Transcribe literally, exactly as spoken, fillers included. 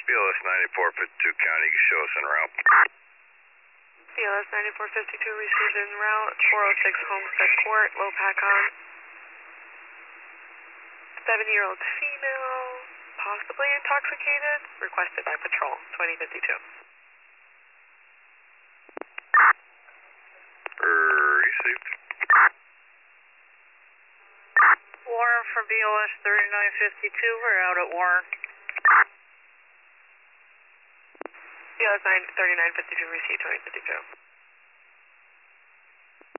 B L S ninety-four fifty-two County, you can show us en route. B L S ninety-four fifty-two received en route, four oh six Homestead Court, low pack on. Seven-year-old female, possibly intoxicated, requested by patrol, twenty fifty-two. Received. Warren for B L S thirty-nine fifty-two, we're out at Warren. B L S thirty-nine fifty-two received, twenty fifty-two.